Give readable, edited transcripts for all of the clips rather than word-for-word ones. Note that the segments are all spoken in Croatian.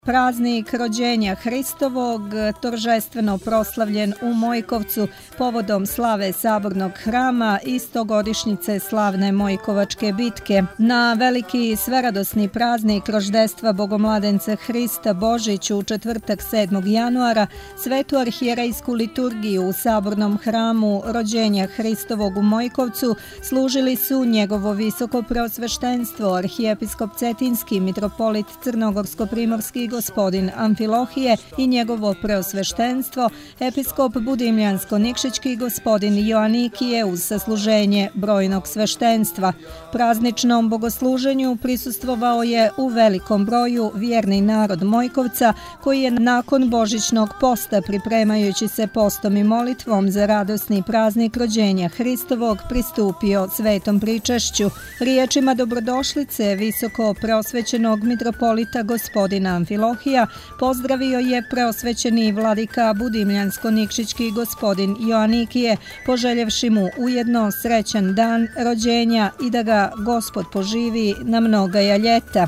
Praznik rođenja Hristovog торжествено proslavljen u Mojkovcu povodom slave Sabornog hrama i 100-godišnjice slavne Mojkovačke bitke. Na veliki sveradosni praznik roždestva Bogomladenca Hrista Božić u četvrtak 7. januara svetu arhijerejsku liturgiju u Sabornom hramu rođenja Hristovog u Mojkovcu služili su njegovo visoko preosveštenstvo arhijepiskop Cetinski mitropolit Crnogorsko-primorski gospodin Amfilohije i njegovo preosveštenstvo episkop Budimljansko-Nikšićki gospodin Joanikije uz sasluženje brojnog sveštenstva. Prazničnom bogosluženju prisustvovao je u velikom broju vjerni narod Mojkovca koji je nakon božićnog posta pripremajući se postom i molitvom za radosni praznik rođenja Hristovog pristupio svetom pričešću. Riječima dobrodošlice visoko preosvećenog mitropolita gospodina Amfilohija pozdravio je preosvećeni vladika Budimljansko-Nikšićki gospodin Joanikije, poželjevši mu ujedno srećan dan rođenja i da ga Gospod poživi na mnogaja ljeta.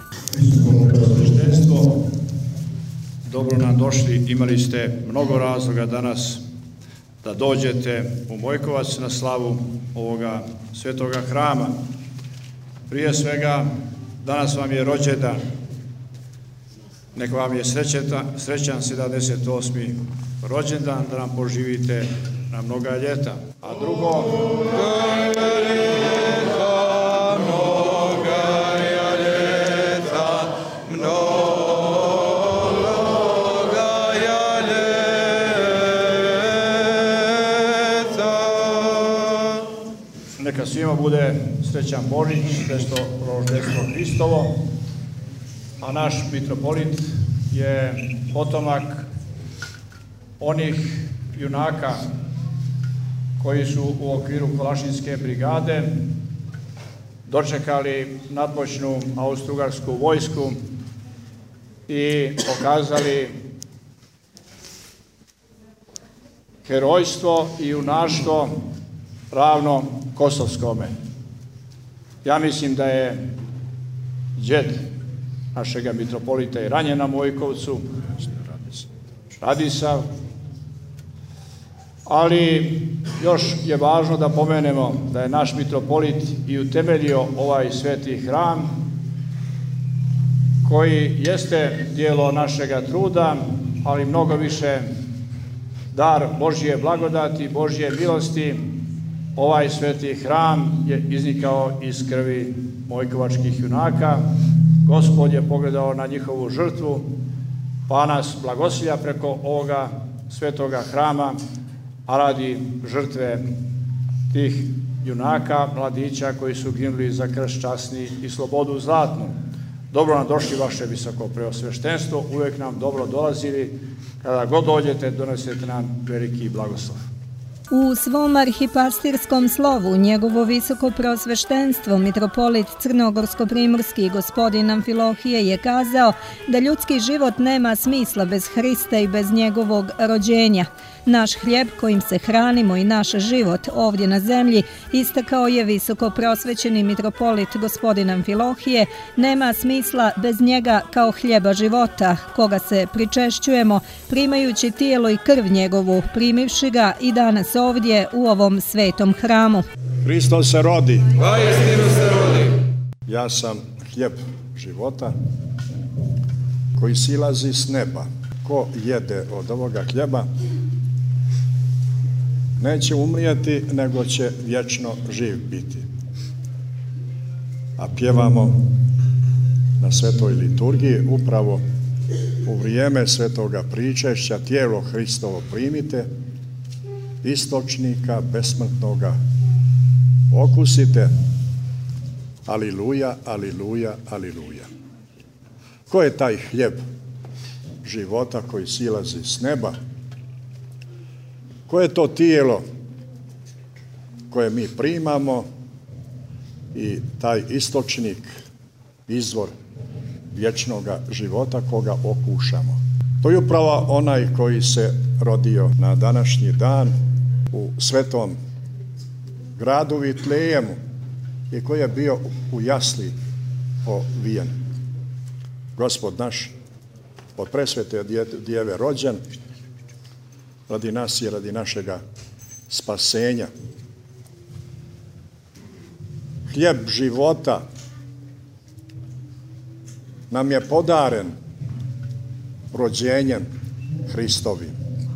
Dobro nam došli, imali ste mnogo razloga danas da dođete u Mojkovac na slavu ovoga svetoga hrama. Prije svega, danas vam je rođendan. Neka vam je srećan 78. rođendan, da nam poživite na mnoga ljeta. A drugo, neka svima bude srećan Božić, roždestvo Hristovo, a naš mitropolit je potomak onih junaka koji su u okviru Kolašinske brigade dočekali nadmoćnu austrougarsku vojsku i pokazali herojstvo i junaštvo ravno Kosovskome. Ja mislim da je džed našega mitropolita i ranjen na Mojkovcu, Radisav, ali još je važno da pomenemo da je naš mitropolit i utemeljio ovaj sveti hram, koji jeste dijelo našega truda, ali mnogo više dar Božje blagodati, Božje milosti. Ovaj sveti hram je iznikao iz krvi mojkovačkih junaka. Gospod je pogledao na njihovu žrtvu, pa nas blagosilja preko ovoga svetoga hrama, a radi žrtve tih junaka, mladića koji su ginuli za krst časni i slobodu zlatnu. Dobro nam došli vaše visoko preosveštenstvo, uvijek nam dobro dolazili, kada god dođete donesete nam veliki blagoslov. U svom arhipastirskom slovu njegovo visoko preosveštenstvo mitropolit Crnogorsko-primorski gospodin Amfilohije je kazao da ljudski život nema smisla bez Hrista i bez njegovog rođenja. Naš hljeb kojim se hranimo i naš život ovdje na zemlji, istakao je visoko preosvećeni mitropolit gospodin Amfilohije, nema smisla bez njega kao hljeba života, koga se pričešćujemo, primajući tijelo i krv njegovu, primivši ga i danas ovdje u ovom svetom hramu. Hristos se rodi. Vajestinu se rodi. Ja sam hljeb života koji silazi s neba. Ko jede od ovoga hljeba neće umrijeti, nego će vječno živ biti. A pjevamo na svetoj liturgiji upravo u vrijeme svetoga pričešća tijelo Hristovo primite, istočnika besmrtnoga okusite. Aliluja, aliluja, aliluja. Ko je taj hljeb života koji silazi s neba? Koje je to tijelo koje mi primamo i taj istočnik, izvor vječnoga života koga okušamo? To je upravo onaj koji se rodio na današnji dan u svetom gradu Vitlejemu i koji je bio u jasli povijen. Gospod naš od presvete djeve rođen radi nas i radi našega spasenja. Hljeb života nam je podaren rođenjem Hristovim.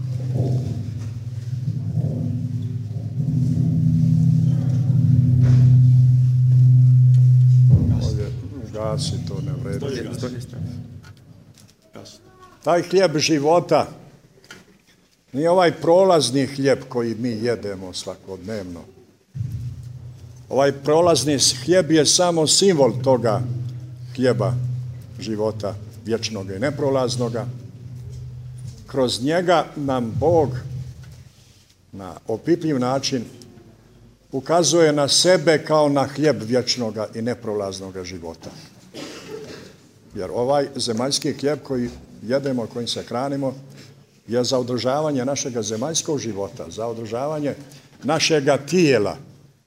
Ovdje gasi, to ne vredi. Taj hljeb života nije ovaj prolazni hljeb koji mi jedemo svakodnevno. Ovaj prolazni hljeb je samo simbol toga hljeba života vječnog i neprolaznoga. Kroz njega nam Bog na opipljiv način ukazuje na sebe kao na hljeb vječnoga i neprolaznoga života. Jer ovaj zemaljski hljeb koji jedemo, kojim se hranimo, je za održavanje našega zemaljskog života, za održavanje našega tijela.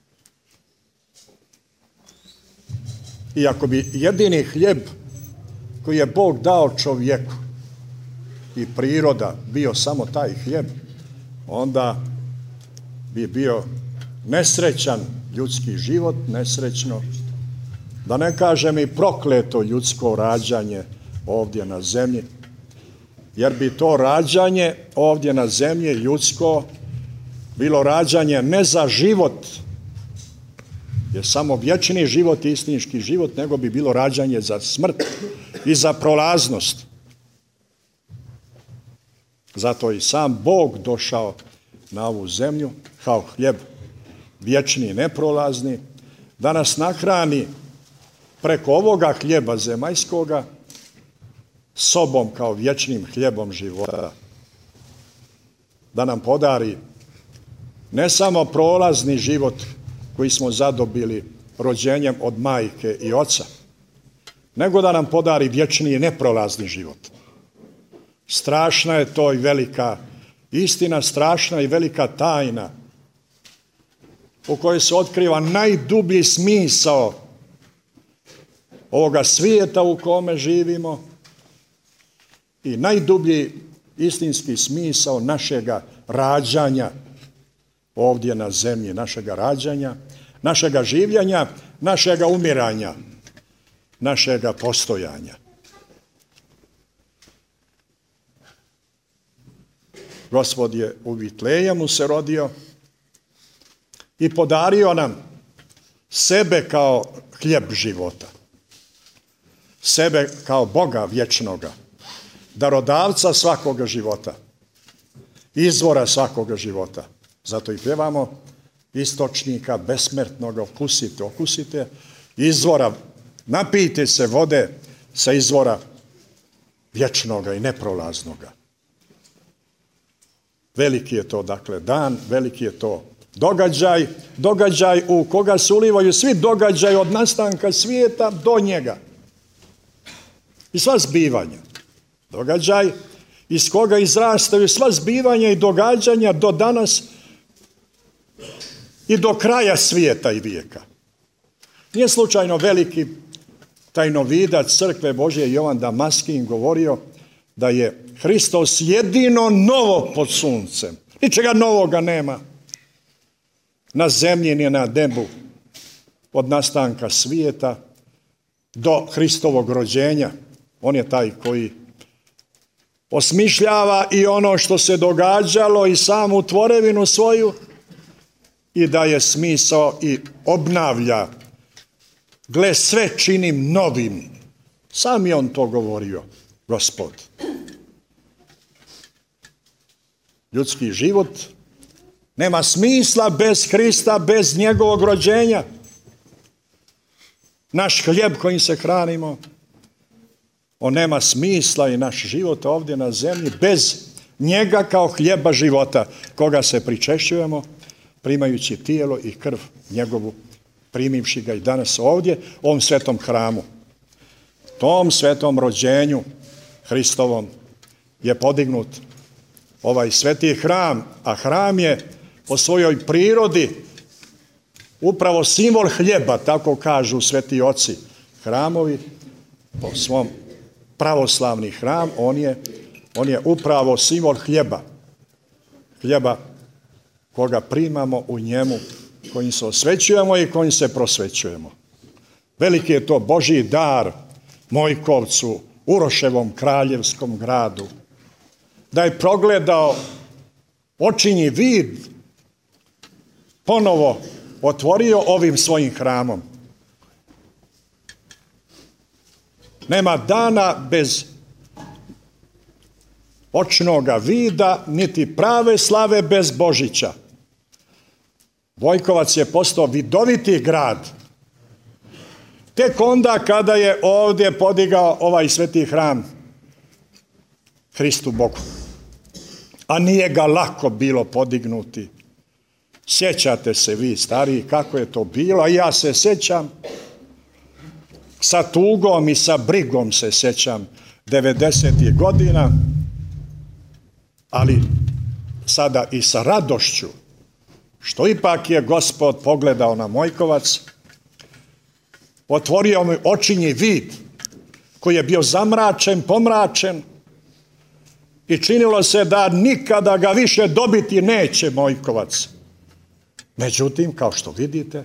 I ako bi jedini hljeb koji je Bog dao čovjeku i priroda bio samo taj hljeb, onda bi bio nesrećan ljudski život, nesrećno, da ne kažem i prokleto ljudsko rađanje ovdje na zemlji, jer bi to rađanje ovdje na zemlji ljudsko bilo rađanje ne za život, jer samo vječni život i istinski život, nego bi bilo rađanje za smrt i za prolaznost. Zato i sam Bog došao na ovu zemlju kao hljeb vječni i neprolazni, da nas nahrani preko ovoga hljeba zemaljskoga sobom kao vječnim hljebom života. Da nam podari ne samo prolazni život koji smo zadobili rođenjem od majke i oca, nego da nam podari vječni i neprolazni život. Strašna je to i velika istina, strašna i velika tajna u kojoj se otkriva najdublji smisao ovoga svijeta u kome živimo i najdublji istinski smisao našega rađanja ovdje na zemlji, našega rađanja, našega življenja, našega umiranja, našega postojanja. Gospod je u Vitlejemu se rodio i podario nam sebe kao hljeb života, sebe kao Boga vječnoga, darodavca svakoga života, izvora svakoga života. Zato i pjevamo istočnika besmrtnoga, okusite, okusite, izvora, napijte se vode sa izvora vječnoga i neprolaznoga. Veliki je to, dakle, dan, veliki je to događaj u koga se ulivaju svi događaji od nastanka svijeta do njega. I sva zbivanja. Događaj iz koga izrastaju sva zbivanja i događanja do danas i do kraja svijeta i vijeka. Nije slučajno veliki tajnovidac crkve Božje Jovan Damaskin govorio da je Hristos jedino novo pod suncem. Ničega novoga nema na zemlji ni na nebu od nastanka svijeta do Hristovog rođenja. On je taj koji osmišljava i ono što se događalo i samu tvorevinu svoju i daje smisao i obnavlja. Gle, sve činim novim. Sam je on to govorio, Gospod. Ljudski život nema smisla bez Hrista, bez njegovog rođenja. Naš hljeb kojim se hranimo, on nema smisla i naš život ovdje na zemlji bez njega kao hljeba života, koga se pričešćujemo, primajući tijelo i krv njegovu, primivši ga i danas ovdje, u ovom svetom hramu. Tom svetom rođenju Hristovom je podignut ovaj sveti hram, a hram je po svojoj prirodi upravo simbol hljeba, tako kažu sveti oci. Hramovi po svom pravoslavni hram, on je upravo simbol hljeba. Hljeba koga primamo u njemu, kojim se osvećujemo i kojim se prosvećujemo. Veliki je to Božji dar Mojkovcu, Uroševom kraljevskom gradu, da je progledao očinji vid, ponovo otvorio ovim svojim hramom. Nema dana bez očnoga vida, niti prave slave bez Božića. Vojkovac je postao vidoviti grad. Tek onda kada je ovdje podigao ovaj sveti hram Hristu Bogu. A nije ga lako bilo podignuti. Sjećate se vi stariji kako je to bilo, a ja se sjećam, sa tugom i sa brigom se sjećam 90. godina, ali sada i sa radošću, što ipak je Gospod pogledao na Mojkovac, otvorio mu očinji vid koji je bio zamračen, pomračen i činilo se da nikada ga više dobiti neće Mojkovac. Međutim, kao što vidite,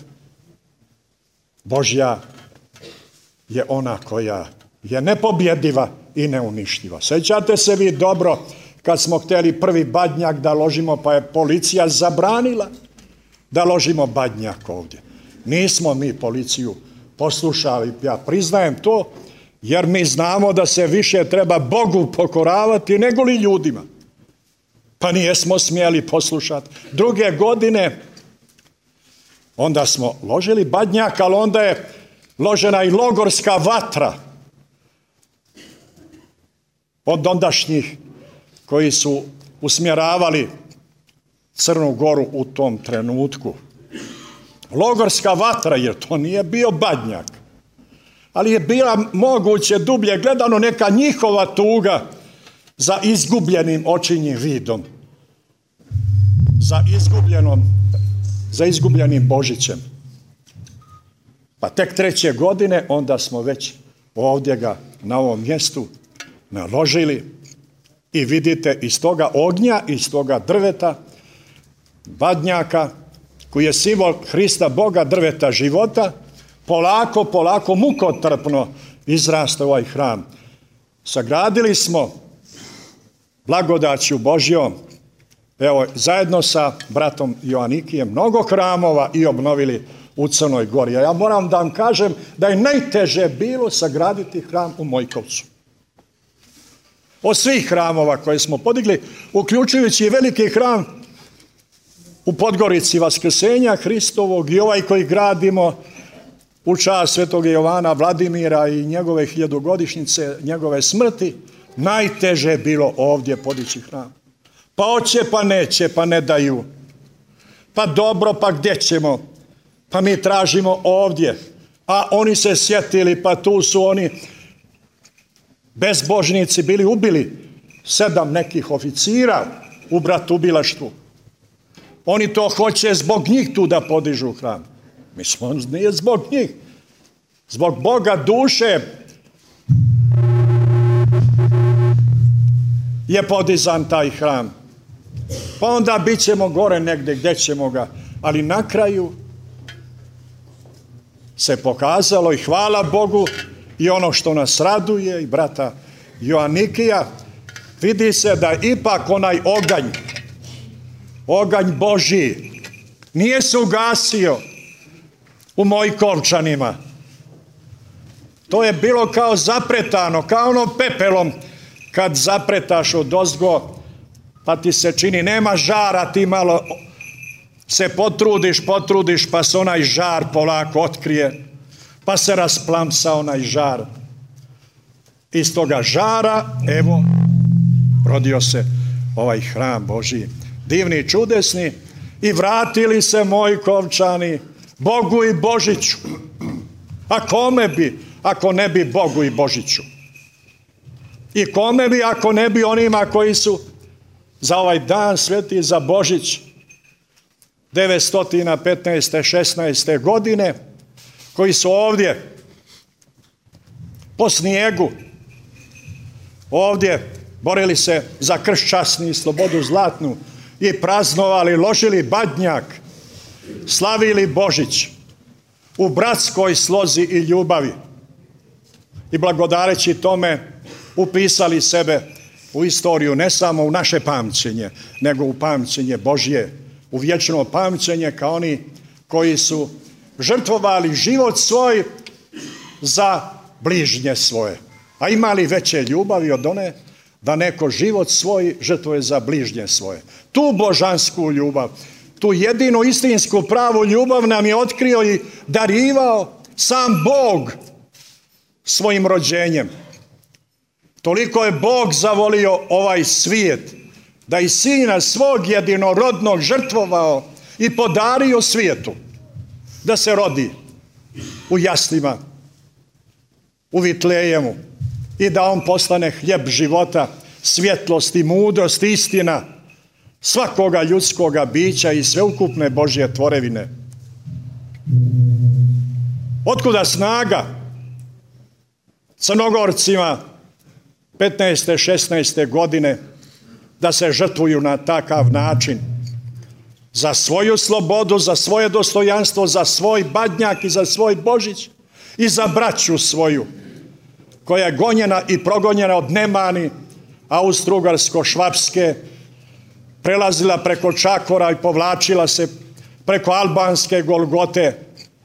Božja je ona koja je nepobjediva i neuništiva. Sjećate se vi dobro kad smo htjeli prvi badnjak da ložimo, pa je policija zabranila da ložimo badnjak ovdje. Nismo mi policiju poslušali, ja priznajem to, jer mi znamo da se više treba Bogu pokoravati nego li ljudima. Pa nijesmo smjeli poslušati. Druge godine onda smo ložili badnjak, ali onda je ložena i logorska vatra od ondašnjih koji su usmjeravali Crnu Goru u tom trenutku. Logorska vatra, jer to nije bio badnjak, ali je bila moguće dublje gledano neka njihova tuga za izgubljenim očinjim vidom, za izgubljenim Božićem. Pa tek 3. godine onda smo već ovdje ga na ovom mjestu naložili i vidite iz toga ognja, iz toga drveta, badnjaka, koji je simbol Hrista Boga, drveta života, polako, mukotrpno izrasta ovaj hram. Sagradili smo blagodaću Božjom, evo, zajedno sa bratom Joanikijem, mnogo hramova i obnovili u Crnoj Gori. A ja moram da vam kažem da je najteže bilo sagraditi hram u Mojkovcu. Od svih hramova koje smo podigli, uključujući i veliki hram u Podgorici Vaskrsenja Hristovog i ovaj koji gradimo u čast svetog Jovana Vladimira i njegove 1000-godišnjice, njegove smrti, najteže je bilo ovdje podići hram. Pa hoće, pa neće, pa ne daju. Pa dobro, pa gdje ćemo? Pa mi tražimo ovdje. A oni se sjetili, pa tu su oni bezbožnici bili ubili 7 nekih oficira u bratoubilaštvu. Oni to hoće zbog njih tu da podižu hram. Mislim, nije zbog njih. Zbog Boga duše je podizan taj hram. Pa onda bit ćemo gore negdje gdje ćemo ga. Ali na kraju se pokazalo i hvala Bogu i ono što nas raduje i brata Joanikija, vidi se da ipak onaj oganj Božji nije se ugasio u Mojkovčanima. To je bilo kao zapretano, kao ono pepelom kad zapretaš odozgo pa ti se čini nema žara, ti malo se potrudiš pa se onaj žar polako otkrije, pa se rasplamsa onaj žar. Iz toga žara, evo, rodio se ovaj hram Božji, divni i čudesni, i vratili se Mojkovčani Bogu i Božiću. A kome bi, ako ne bi Bogu i Božiću? I kome bi, ako ne bi onima koji su za ovaj dan sveti, za Božić 915. 16. godine, koji su ovdje po snijegu ovdje borili se za krst časni i slobodu zlatnu i praznovali, ložili badnjak, slavili Božić u bratskoj slozi i ljubavi i blagodareći tome upisali sebe u istoriju, ne samo u naše pamćenje, nego u pamćenje Božje, u vječno pamćenje kao oni koji su žrtvovali život svoj za bližnje svoje. A imali veće ljubavi od one da neko život svoj žrtvuje za bližnje svoje. Tu božansku ljubav, tu jedinu istinsku pravu ljubav nam je otkrio i darivao sam Bog svojim rođenjem. Toliko je Bog zavolio ovaj svijet da i sina svog jedinorodnog žrtvovao i podario svijetu da se rodi u jaslima, u Vitlejemu i da on postane hljeb života, svjetlost i mudrost, istina svakoga ljudskoga bića i sveukupne Božje tvorevine. Otkuda snaga Crnogorcima 15. 16. godine da se žrtvuju na takav način za svoju slobodu, za svoje dostojanstvo, za svoj badnjak i za svoj Božić i za braću svoju koja je gonjena i progonjena od Nemani, Austro-Ugarsko-Švapske, prelazila preko Čakora i povlačila se preko albanske Golgote.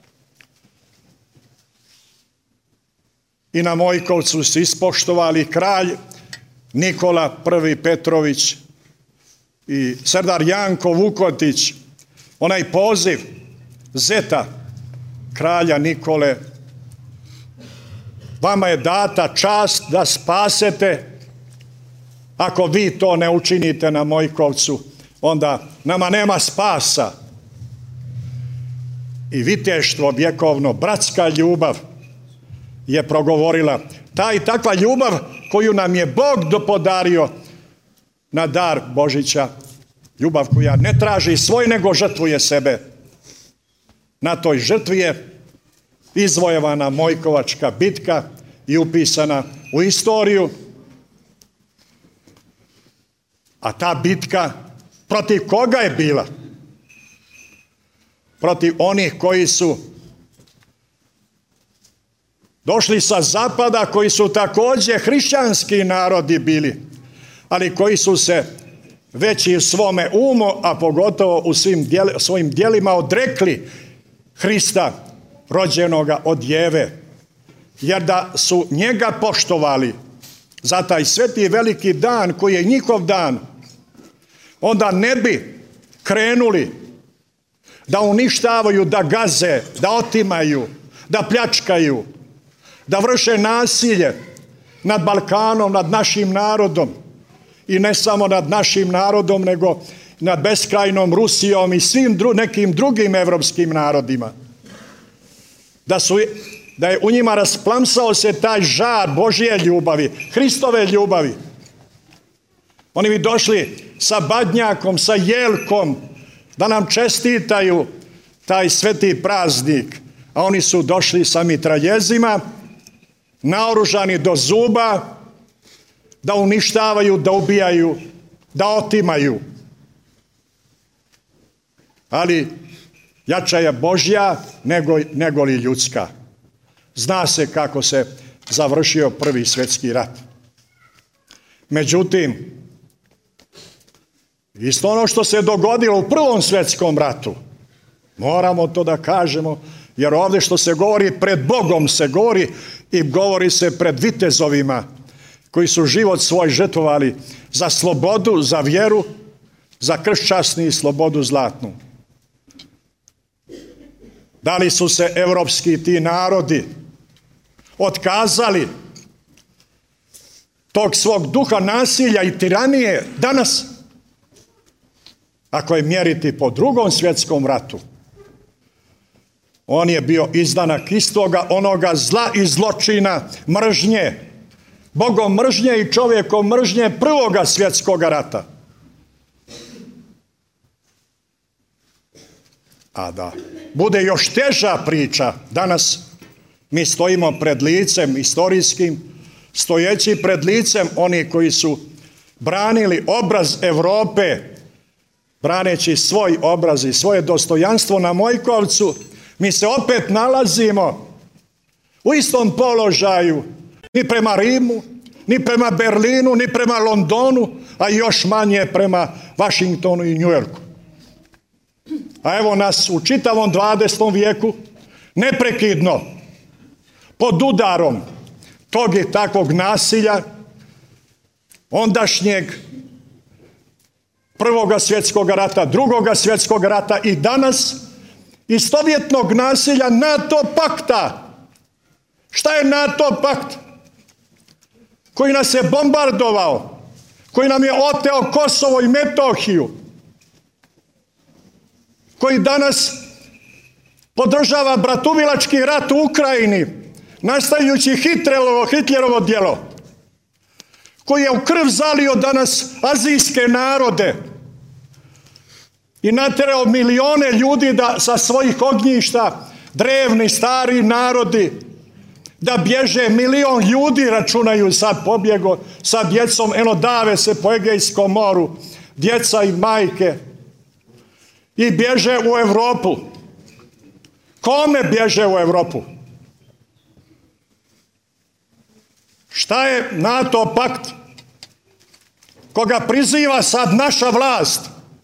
I na Mojkovcu su ispoštovali kralj Nikola I. Petrović i Serdar Janko Vukotić, onaj poziv zeta kralja Nikole: vama je data čast da spasete, ako vi to ne učinite na Mojkovcu, onda nama nema spasa. I viteštvo vjekovno, bratska ljubav je progovorila. Ta i takva ljubav koju nam je Bog podario na dar Božića, ljubav koja ne traži svoj nego žrtvuje sebe. Na toj žrtvi je izvojevana Mojkovačka bitka i upisana u istoriju. A ta bitka protiv koga je bila? Protiv onih koji su došli sa zapada, koji su također hrišćanski narodi bili, ali koji su se već i u svome umu, a pogotovo u svojim djelima odrekli Hrista rođenoga od Jeve. Jer da su njega poštovali za taj sveti veliki dan koji je njihov dan, onda ne bi krenuli da uništavaju, da gaze, da otimaju, da pljačkaju, da vrše nasilje nad Balkanom, nad našim narodom. I ne samo nad našim narodom, nego nad beskrajnom Rusijom i svim nekim drugim evropskim narodima. Da je u njima rasplamsao se taj žar Božje ljubavi, Hristove ljubavi. Oni bi došli sa badnjakom, sa jelkom, da nam čestitaju taj sveti praznik, a oni su došli sa mitraljezima, naoružani do zuba, da uništavaju, da ubijaju, da otimaju. Ali jača je Božja nego li ljudska. Zna se kako se završio Prvi svjetski rat. Međutim, isto ono što se dogodilo u Prvom svjetskom ratu, moramo to da kažemo, jer ovdje što se govori pred Bogom se govori i govori se pred vitezovima koji su život svoj žrtvovali za slobodu, za vjeru, za krst časni i slobodu zlatnu. Da li su se evropski ti narodi otkazali tog svog duha nasilja i tiranije danas? Ako je mjeriti po Drugom svjetskom ratu, on je bio izdanak istoga onoga zla i zločina, mržnje, Bogom mržnje i čovjekom mržnje Prvoga svjetskoga rata. A da bude još teža priča, danas mi stojimo pred licem istorijskim stojeći pred licem oni koji su branili obraz Europe, braneći svoj obraz i svoje dostojanstvo na Mojkovcu, mi se opet nalazimo u istom položaju, ni prema Rimu, ni prema Berlinu, ni prema Londonu, a još manje prema Washingtonu i New Yorku. A evo nas u čitavom 20. vijeku neprekidno pod udarom tog i takvog nasilja, ondašnjeg Prvoga svjetskog rata, Drugoga svjetskog rata i danas istovjetnog nasilja NATO pakta. Šta je NATO pakt? Koji nas je bombardovao, koji nam je oteo Kosovo i Metohiju, koji danas podržava bratubilački rat u Ukrajini, nastavljajući Hitlerovo djelo, koji je u krv zalio danas azijske narode i naterao milione ljudi da sa svojih ognjišta, drevni, stari narodi, da bježe. Milion ljudi računaju sad pobjego sa djecom, eno dave se po Egejskom moru, djeca i majke, i bježe u Europu. Kome bježe u Europu? Šta je NATO pakt koga priziva sad naša vlast?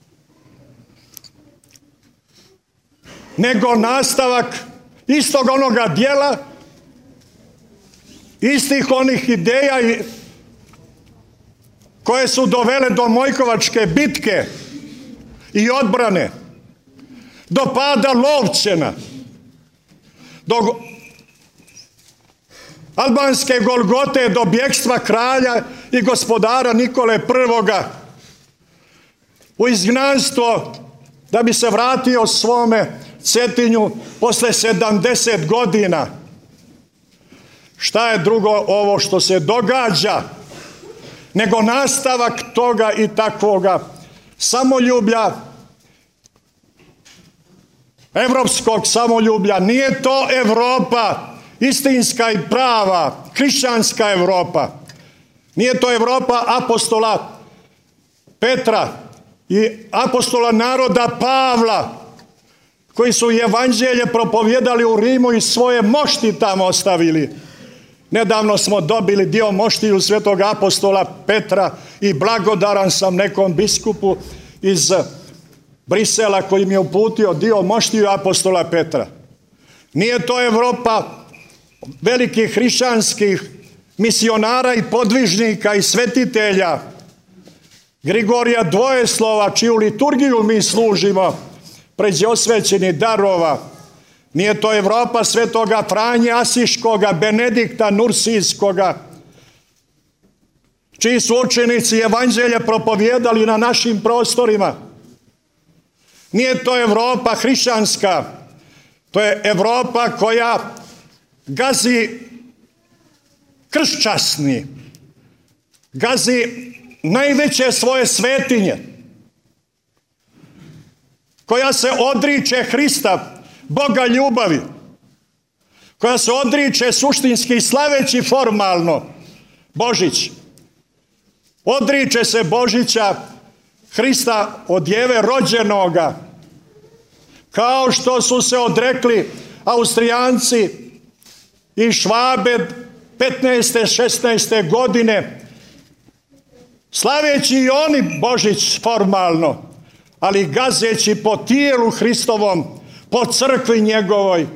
Nego nastavak istog onoga djela, istih onih ideja koje su dovele do Mojkovačke bitke i odbrane, do pada Lovćena, do albanske Golgote, do bjekstva kralja i gospodara Nikole I u izgnanstvo da bi se vratio svome Cetinju posle 70 godina. Šta je drugo ovo što se događa nego nastavak toga i takvoga samoljublja, evropskog samoljublja? Nije to Europa istinska i prava, hrišćanska Europa. Nije to Europa apostola Petra i apostola naroda Pavla, koji su evanđelje propovjedali u Rimu i svoje mošti tamo ostavili. Nedavno smo dobili dio moštiju svetog apostola Petra i blagodaran sam nekom biskupu iz Brisela koji mi je uputio dio moštiju apostola Petra. Nije to Europa velikih hrišćanskih misionara i podvižnika i svetitelja, Grigorija Dvojeslova, čiju liturgiju mi služimo, pređe osvećenih darova. Nije to Europa svetoga Franje Asiškoga, Benedikta Nursijskoga, čiji su učenici evanđelje propovjedali na našim prostorima. Nije to Europa hrišćanska, to je Europa koja gazi kršćasni, gazi najveće svoje svetinje, koja se odriče Hrista, Boga ljubavi, koja se odriče suštinski slaveći formalno Božić. Odriče se Božića Hrista od djeve rođenoga, kao što su se odrekli Austrijanci i Švabe 15. 16. godine, slaveći i oni Božić formalno, ali gazeći po tijelu Hristovom, po crkvi njegovoj,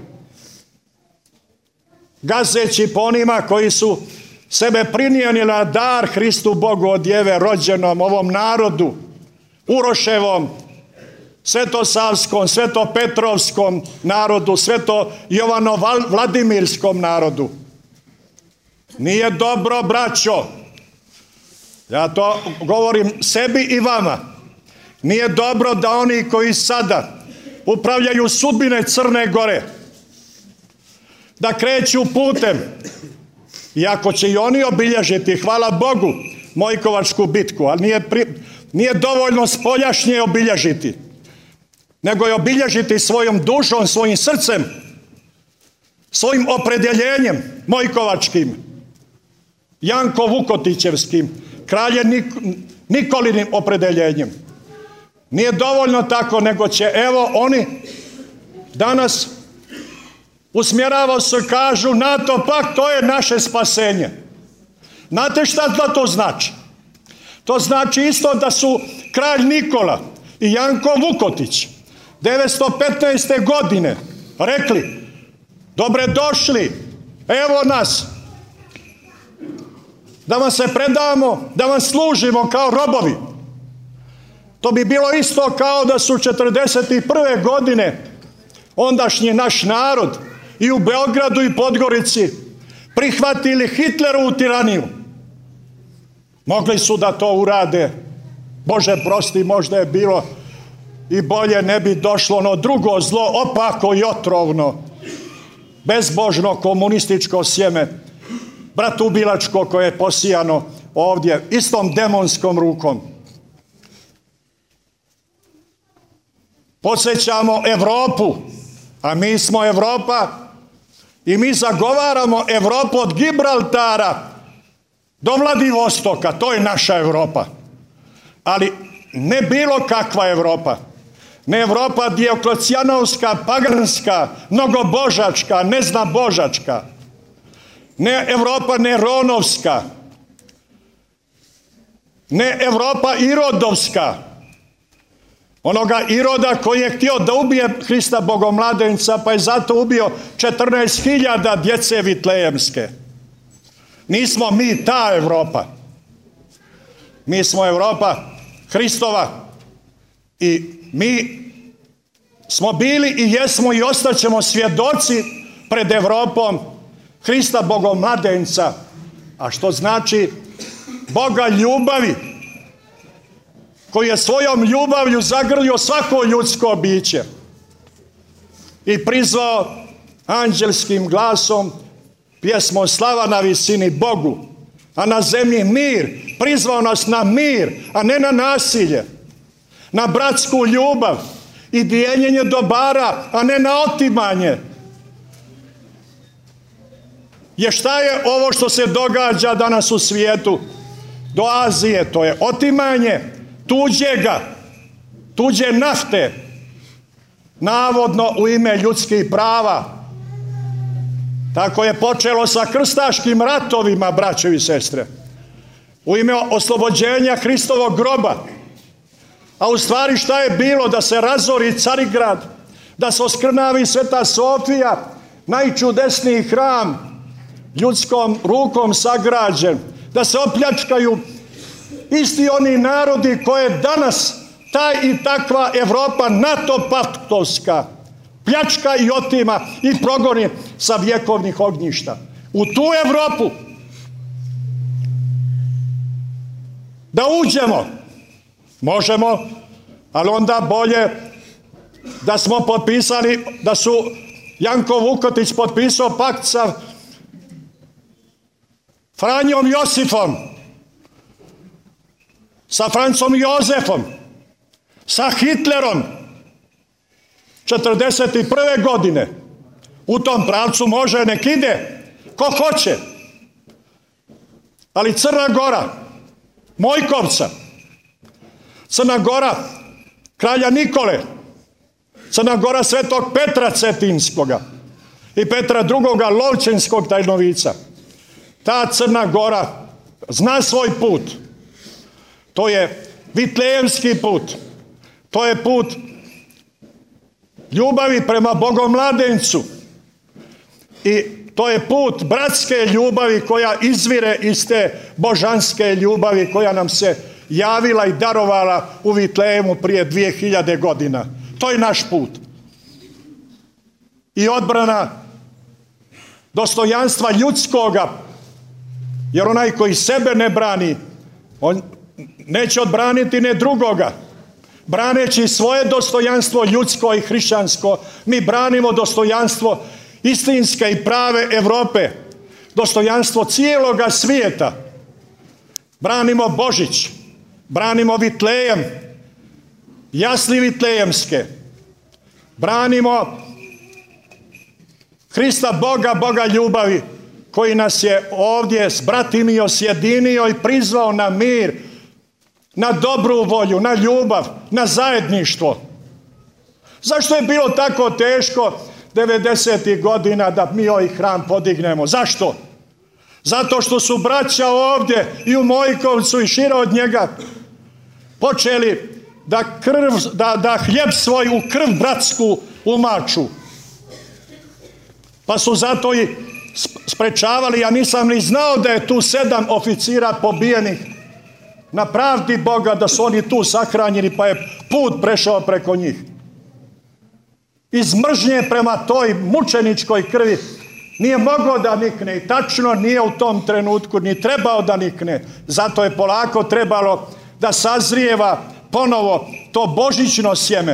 gazeći po onima koji su sebe prinijeli na dar Hristu Bogu od djeve rođenom, ovom narodu, Uroševom, Svetosavskom, Svetopetrovskom narodu, Sveto Jovano Vladimirskom narodu. Nije dobro, braćo, ja to govorim sebi i vama, nije dobro da oni koji sada upravljaju sudbine Crne Gore, da kreću putem, iako će i oni obilježiti, hvala Bogu, Mojkovačku bitku, ali nije dovoljno spoljašnje obilježiti, nego je obilježiti svojom dušom, svojim srcem, svojim opredjeljenjem Mojkovačkim. Janko Vukotićevskim, kraljem Nikolinim opredeljenjem. Nije dovoljno tako, nego će, evo, oni danas usmjeravaju se, kažu NATO pakt, to je naše spasenje. Znate šta to znači? To znači isto da su kralj Nikola i Janko Vukotić 915. godine rekli: dobre došli, evo nas, da vam se predamo, da vam služimo kao robovi. To bi bilo isto kao da su 1941. godine ondašnji naš narod i u Beogradu i Podgorici prihvatili Hitlerovu tiraniju. Mogli su da to urade. Bože prosti, možda je bilo i bolje, ne bi došlo ono drugo zlo, opako i otrovno, bezbožno komunističko sjeme, bratubilačko, koje je posijano ovdje istom demonskom rukom. Podsjećamo Evropu, a mi smo Evropa i mi zagovaramo Evropu od Gibraltara do Vladivostoka, to je naša Evropa. Ali ne bilo kakva Evropa. Ne Evropa Dioklecijanovska, paganska, mnogobožačka, neznabožačka. Ne Evropa Neronovska. Ne Evropa Irodovska. Onoga Iroda koji je htio da ubije Hrista Bogomladenca, pa je zato ubio 14.000 djece vitlejemske. Nismo mi ta Evropa. Mi smo Evropa Hristova i mi smo bili i jesmo i ostaćemo svjedoci pred Evropom Hrista Bogomladenca, a što znači Boga ljubavi, koji je svojom ljubavlju zagrlio svako ljudsko biće i prizvao anđelskim glasom pjesmom slava na visini Bogu, a na zemlji mir. Prizvao nas na mir, a ne na nasilje, na bratsku ljubav i dijeljenje dobara, a ne na otimanje. Jer šta je ovo što se događa danas u svijetu do Azije? To je otimanje tuđega, tuđe nafte, navodno u ime ljudskih prava. Tako je počelo sa krstaškim ratovima, braćo i sestre, u ime oslobođenja Hristovog groba. A u stvari šta je bilo? Da se razori Carigrad, da se oskrnavi Sveta Sofija, najčudesniji hram, ljudskom rukom sagrađen, da se opljačkaju isti oni narodi koje danas taj i takva Evropa NATO-paktovska pljačka i otima i progoni sa vjekovnih ognjišta. U tu Evropu da uđemo možemo, ali onda bolje da smo potpisali, da su Janko Vukotić potpisao pakt sa Franjom Josifom, sa Francom Jozefom, sa Hitlerom 1941. godine. U tom pravcu može, nek ide ko hoće. Ali Crna Gora Mojkovca, Crna Gora kralja Nikole, Crna Gora Svetog Petra Cetinskoga i Petra II. Lovćenskog tajnovica. Ta Crna Gora zna svoj put. To je vitlejemski put. To je put ljubavi prema Bogomladencu. I to je put bratske ljubavi koja izvire iz te božanske ljubavi koja nam se javila i darovala u Vitlejemu prije 2000 godina. To je naš put. I odbrana dostojanstva ljudskoga, jer onaj koji sebe ne brani, on neće odbraniti ne drugoga. Braneći svoje dostojanstvo ljudsko i hrišćansko, mi branimo dostojanstvo istinske i prave Evrope, dostojanstvo cijeloga svijeta. Branimo Božić, branimo Vitlejem, jasli vitlejemske, branimo Hrista Boga, Boga ljubavi, koji nas je ovdje sbratimio, sjedinio i prizvao na mir, na dobru volju, na ljubav, na zajedništvo. Zašto je bilo tako teško 90. godina da mi ovaj hram podignemo? Zašto? Zato što su braća ovdje i u Mojkovcu i šire od njega počeli da hljeb svoj u krv bratsku umaču. Pa su zato i sprečavali, ja nisam ni znao da je tu 7 oficira pobijenih na pravdi Boga, da su oni tu sahranjeni, pa je put prešao preko njih. Iz mržnje prema toj mučeničkoj krvi nije mogao da nikne i tačno nije u tom trenutku ni trebao da nikne. Zato je polako trebalo da sazrijeva ponovo to božićno sjeme.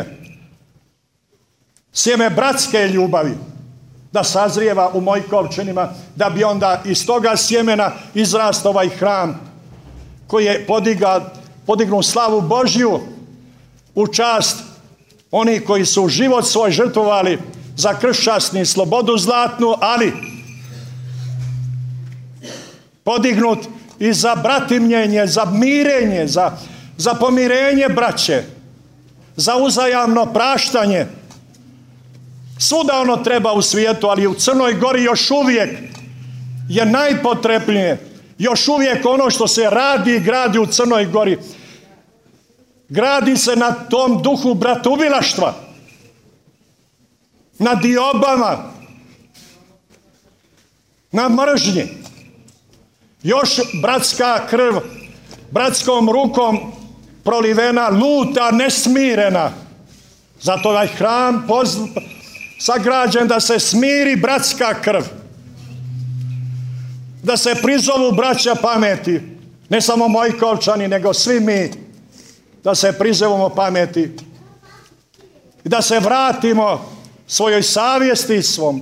Sjeme bratske ljubavi. Da sazrijeva u Mojkovčanima, da bi onda iz toga sjemena izrastao ovaj hram koji je podignu slavu Božju u čast oni koji su život svoj žrtvovali za kršćasni slobodu zlatnu, ali podignut i za bratimljenje, za mirenje, za pomirenje braće, za uzajamno praštanje. Svuda ono treba u svijetu, ali u Crnoj Gori još uvijek je najpotrebnije. Još uvijek ono što se radi i gradi u Crnoj Gori, gradi se na tom duhu bratoubilaštva, na diobama, na mržnji. Još bratska krv, bratskom rukom prolivena, luta, nesmirena. Zato ovaj hram sagrađen da se smiri bratska krv, da se prizovu braća pameti, ne samo Mojkovčani, nego svi mi, da se prizovemo pameti i da se vratimo svojoj savjesti, svom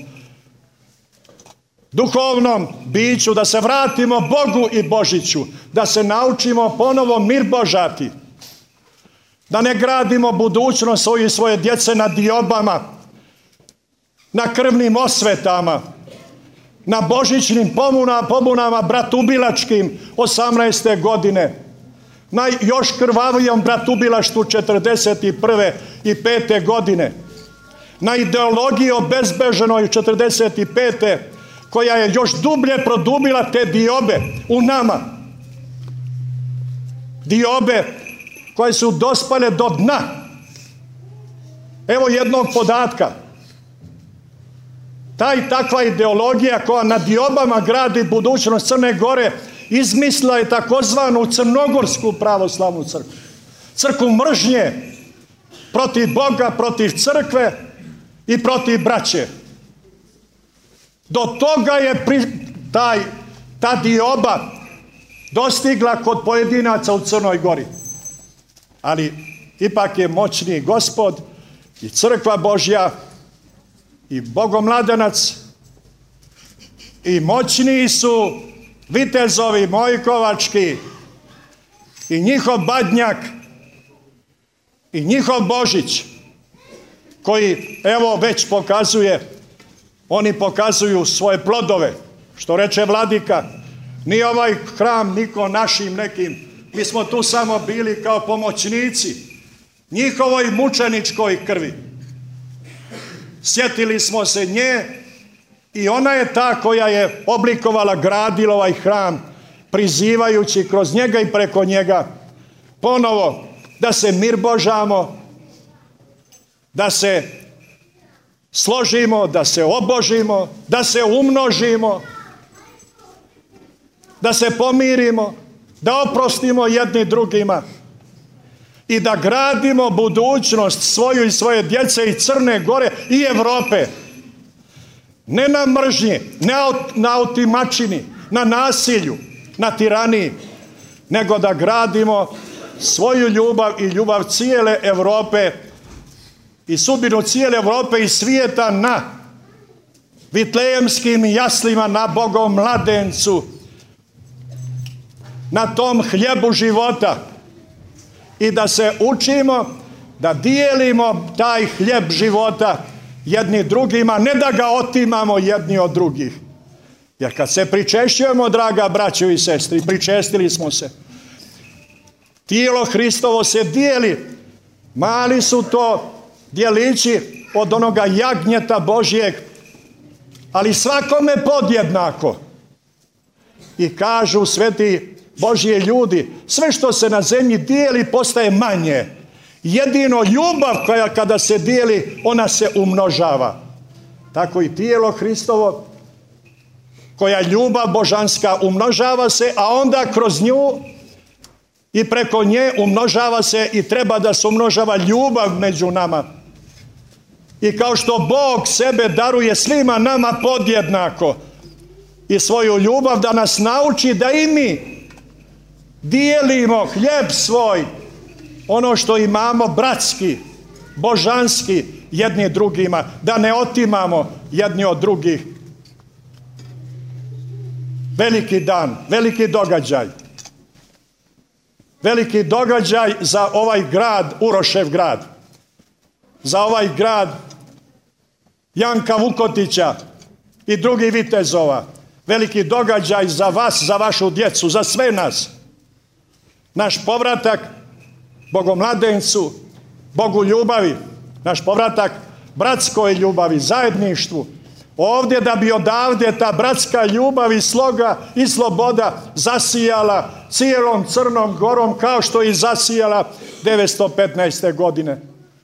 duhovnom biću, da se vratimo Bogu i Božiću, da se naučimo ponovo mir božati, da ne gradimo budućnost svoju i svoje djece na diobama, na krvnim osvetama, na božićnim pobunama bratubilačkim 18. godine, na još krvavijom bratubilaštvu 41. i 5. godine, na ideologiji obezbeženoj 45. koja je još dublje produbila te diobe u nama. Diobe koje su dospale do dna. Evo jednog podatka. Takva ideologija koja na diobama gradi budućnost Crne Gore izmislila je takozvanu Crnogorsku pravoslavnu crkvu. Crkvu mržnje protiv Boga, protiv crkve i protiv braće. Do toga je ta dioba dostigla kod pojedinaca u Crnoj Gori. Ali ipak je moćniji Gospod i crkva Božja i Bogomladenac i moćniji su vitezovi Mojkovački i njihov Badnjak i njihov Božić koji evo već oni pokazuju svoje plodove. Što reče vladika, nije ovaj hram niko našim nekim, mi smo tu samo bili kao pomoćnici njihovoj mučeničkoj krvi. Sjetili smo se nje i ona je ta koja je oblikovala, gradila ovaj hram, prizivajući kroz njega i preko njega ponovo da se mir božamo, da se složimo, da se obožimo, da se umnožimo, da se pomirimo, da oprostimo jedni drugima i da gradimo budućnost svoju i svoje djece i Crne Gore i Europe. Ne na mržnji, ne na otimačini, na nasilju, na tiraniji, nego da gradimo svoju ljubav i ljubav cijele Europe i sudbinu cijele Europe i svijeta na vitlejemskim jaslima, na Bogom mladencu, na tom hljebu života i da se učimo da dijelimo taj hljeb života jedni drugima, ne da ga otimamo jedni od drugih, Jer kad se pričešćujemo, draga braćo i sestri, pričestili smo se. Tijelo Hristovo se dijeli. Mali su to djelići od onoga jagnjeta Božjeg, ali svakome podjednako. I kažu sveti Božji ljudi, sve što se na zemlji dijeli postaje manje. Jedino ljubav koja kada se dijeli, ona se umnožava. Tako i tijelo Hristovo, koja ljubav božanska umnožava se, a onda kroz nju i preko nje umnožava se i treba da se umnožava ljubav među nama. I kao što Bog sebe daruje svima nama podjednako i svoju ljubav, da nas nauči da i mi dijelimo hljeb svoj, ono što imamo bratski, božanski, jedni drugima, da ne otimamo jedni od drugih. Veliki dan, veliki događaj. Veliki događaj za ovaj grad, Urošev grad. Za ovaj grad Janka Vukotića i drugih vitezova. Veliki događaj za vas, za vašu djecu, za sve nas. Naš povratak Bogomladencu, Bogu ljubavi. Naš povratak bratskoj ljubavi, zajedništvu. Ovdje da bi odavde ta bratska ljubav i sloga i sloboda zasijala cijelom Crnom Gorom kao što je zasijala 915. godine.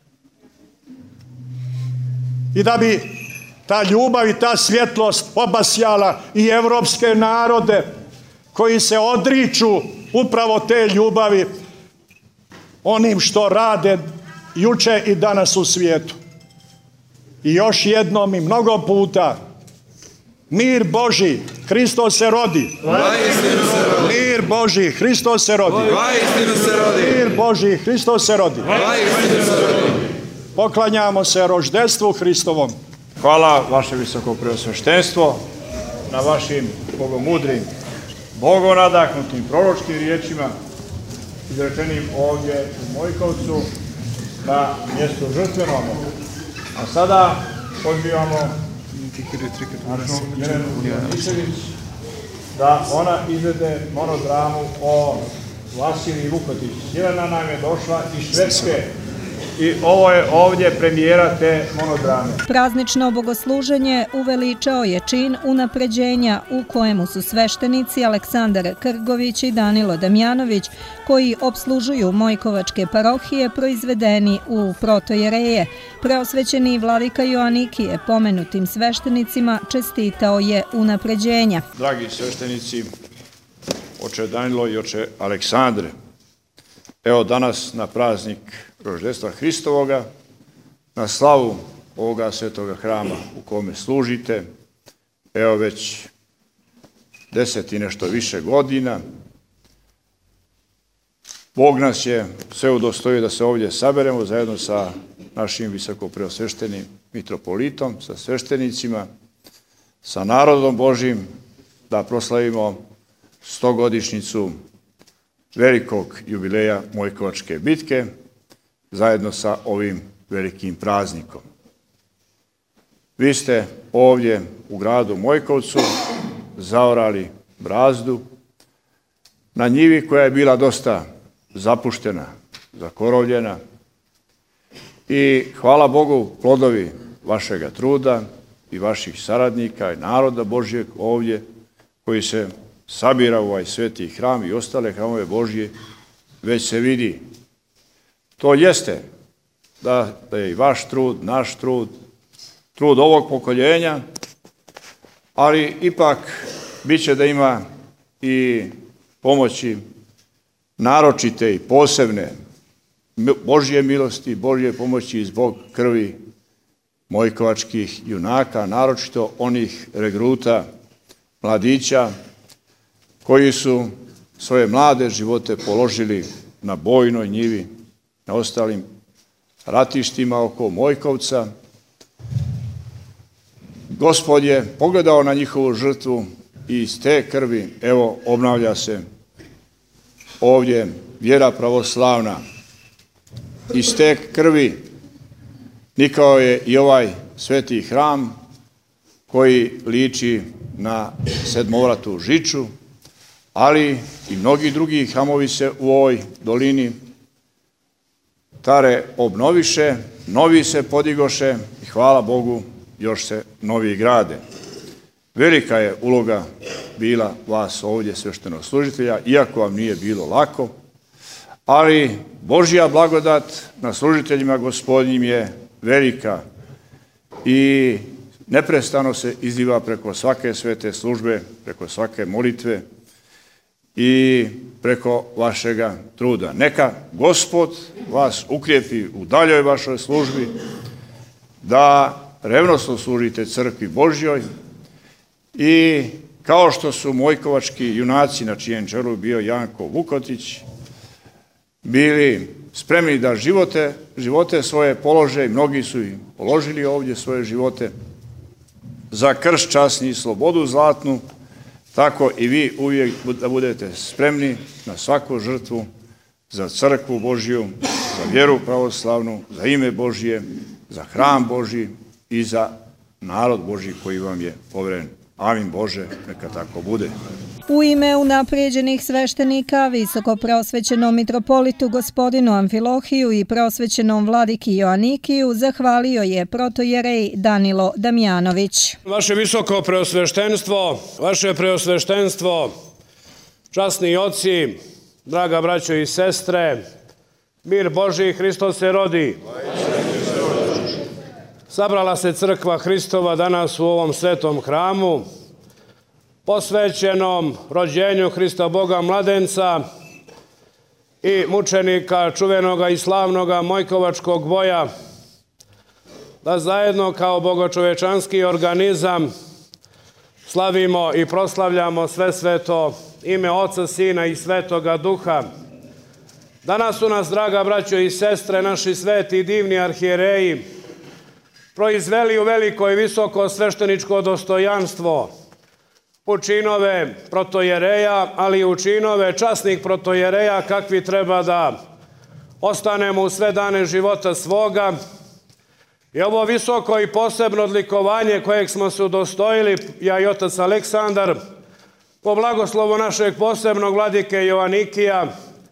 I da bi ta ljubav i ta svjetlost obasjala i evropske narode koji se odriču upravo te ljubavi onim što rade juče i danas u svijetu. I još jednom i mnogo puta, mir Božji, Hristos se rodi. Mir Božji, Hristos se rodi. Mir Božji, Hristos se rodi. Poklanjamo se roždestvu Hristovom. Hvala vaše visoko preosveštenstvo na vašim bogomudrim, bogonadahnutim proročkim riječima izrečenim ovdje u Mojkovcu na mjestu žrtvenom. A sada pozivamo našu Jelenu Ivanišević da ona izvede monodramu o Vasiliji Vukotić. Jelena nam je došla iz Švedske i ovo je ovdje premijera te monodrame. Praznično bogosluženje uveličao je čin unapređenja u kojemu su sveštenici Aleksandar Krgović i Danilo Damjanović, koji obslužuju Mojkovačke parohije, proizvedeni u protojereje. Preosvećeni vladika Joanikije pomenutim sveštenicima čestitao je unapređenja. Dragi sveštenici, oče Danilo i oče Aleksandre, evo danas na praznik roždestva Hristovoga, na slavu ovoga svetoga hrama u kome služite, evo već 10 i nešto više godina. Bog nas je sve udostojio da se ovdje saberemo zajedno sa našim visokopreosveštenim mitropolitom, sa sveštenicima, sa narodom Božjim, da proslavimo 100-godišnjicu velikog jubileja Mojkovačke bitke, zajedno sa ovim velikim praznikom. Vi ste ovdje u gradu Mojkovcu zaorali brazdu na njivi koja je bila dosta zapuštena, zakorovljena i hvala Bogu plodovi vašega truda i vaših saradnika i naroda Božjeg ovdje koji se sabira u ovaj sveti hram i ostale hramove Božje, već se vidi. To jeste da je i vaš trud, naš trud, trud ovog pokoljenja, ali ipak bit će da ima i pomoći naročite i posebne Božje milosti, Božje pomoći zbog krvi mojkovačkih junaka, naročito onih regruta, mladića, koji su svoje mlade živote položili na bojnoj njivi, na ostalim ratištima oko Mojkovca. Gospod je pogledao na njihovu žrtvu i iz te krvi, evo, obnavlja se ovdje vjera pravoslavna. Iz te krvi nikao je i ovaj sveti hram koji liči na Sedmovratu Žiču, ali i mnogi drugi hramovi se u ovoj dolini tare obnoviše, novi se podigoše i hvala Bogu još se novi grade. Velika je uloga bila vas ovdje sveštenoslужitelja, iako vam nije bilo lako, ali Božja blagodat na služiteljima Gospodnjim je velika i neprestano se izliva preko svake svete službe, preko svake molitve i preko vašega truda. Neka Gospod vas ukrijepi u daljoj vašoj službi, da revnosno služite crkvi Božjoj i kao što su mojkovački junaci, na čijem čelu bio Janko Vukotić, bili spremni da živote svoje polože, i mnogi su i položili ovdje svoje živote za krst časni i slobodu zlatnu, tako i vi uvijek da budete spremni na svaku žrtvu za crkvu Božju, za vjeru pravoslavnu, za ime Božje, za hram Božji i za narod Božji koji vam je poveren. Amin Bože, neka tako bude. U ime unaprijeđenih sveštenika, visoko prosvećenom mitropolitu gospodinu Amfilohiju i prosvećenom vladiki Joanikiju zahvalio je protojerej Danilo Damjanović. Vaše visoko preosveštenstvo, vaše preosveštenstvo, časni oci, draga braćo i sestre, mir Božji, Hristos se rodi. Sabrala se crkva Hristova danas u ovom svetom hramu, posvećenom rođenju Hrista Boga mladenca i mučenika čuvenoga i slavnoga Mojkovačkog boja, da zajedno kao bogočovečanski organizam slavimo i proslavljamo sve sveto ime Oca, Sina i Svetoga Duha. Danas su nas, draga braćo i sestre, naši sveti i divni arhijereji proizveli u veliko i visoko svešteničko dostojanstvo, u činove protojereja, ali i u činove časnih protojereja, kakvi treba da ostanemo u sve dane života svoga. I ovo visoko i posebno odlikovanje kojeg smo se udostojili, ja i otac Aleksandar, po blagoslovu našeg posebnog vladike Joanikija,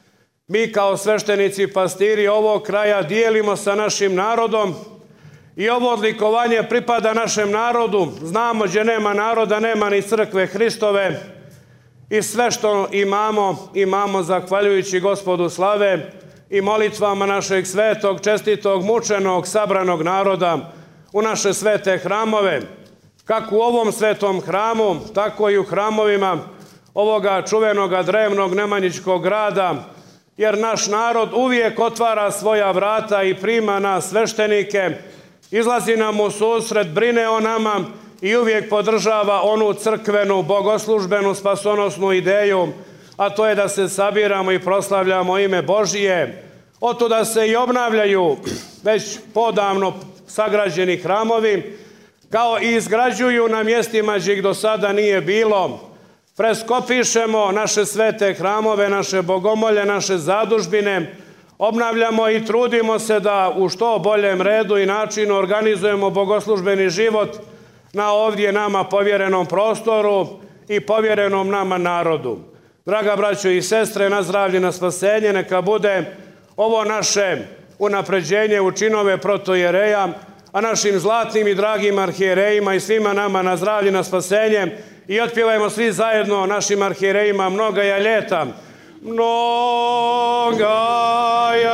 mi kao sveštenici pastiri ovog kraja dijelimo sa našim narodom. I ovo odlikovanje pripada našem narodu. Znamo, gdje nema naroda, nema ni crkve Hristove. I sve što imamo zahvaljujući Gospodu slave i molitvama našeg svetog, čestitog, mučenog, sabranog naroda u naše svete hramove. Kako u ovom svetom hramu, tako i u hramovima ovoga čuvenoga drevnog Nemanjičkog grada, jer naš narod uvijek otvara svoja vrata i prima nas sveštenike, izlazi nam u susret, brine o nama i uvijek podržava onu crkvenu, bogoslužbenu, spasonosnu ideju, a to je da se sabiramo i proslavljamo ime Božije. Otuda se i obnavljaju već podavno sagrađeni hramovi, kao i izgrađuju na mjestima gdje ih do sada nije bilo. Preskopišemo naše svete hramove, naše bogomolje, naše zadužbine, obnavljamo i trudimo se da u što boljem redu i načinu organizujemo bogoslužbeni život na ovdje nama povjerenom prostoru i povjerenom nama narodu. Draga braćo i sestre, na zdravlje, na spasenje, neka bude ovo naše unapređenje u činove protojereja, a našim zlatnim i dragim arhijerejima i svima nama na zdravlje, na spasenje, i otpjevajmo svi zajedno našim arhijerejima mnoga je ljeta. Mnoga je